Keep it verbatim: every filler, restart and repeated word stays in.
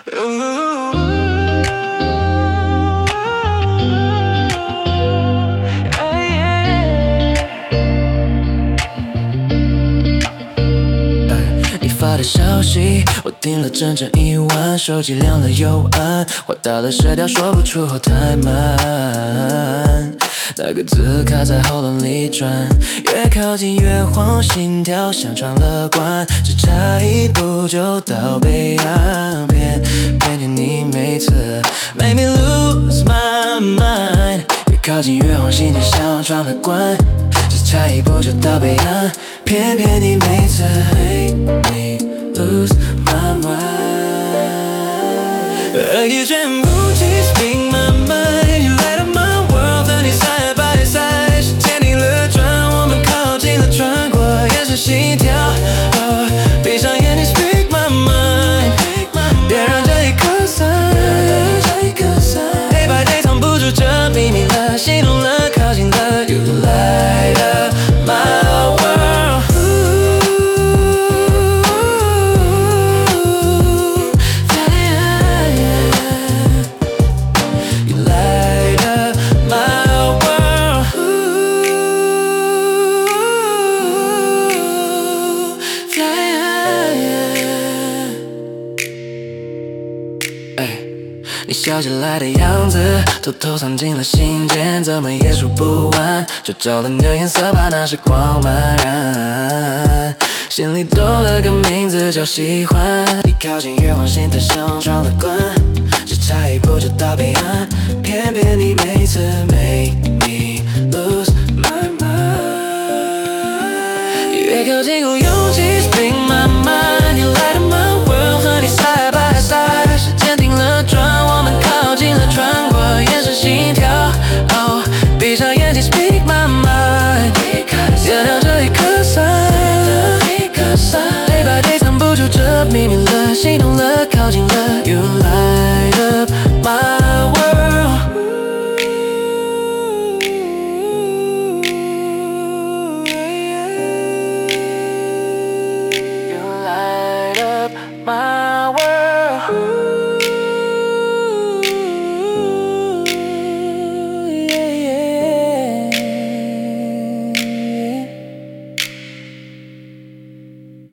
你发的消息我听了整整一晚，手机亮了又暗，画大了舌调说不出口太慢，那个字卡在喉咙里转，越靠近越慌，心跳像穿了管，只差一步就到北岸，偏偏见你每次 make me lose my mind， 越靠近越慌，心跳像穿了管，只差一步就到北岸，偏偏你每次 make me lose my mind， 爱也全部 just speak my mind， You light up my world， 和你 side by side， 时间停了转，我们靠近了，穿过眼神心跳，哦，闭上眼睛 speak my mind， 别让这一刻散，黑白对藏不住这秘密了，心动了，靠近了 You light up my world， 你笑起来的样子，偷偷藏进了心间，怎么也数不完，就照了你的颜色，把那时光漫然，心里多了个名字叫喜欢，一靠近越慌，心跳像撞了关，只差一步就到彼岸，偏偏你每次 make me lose my mind， 越靠近我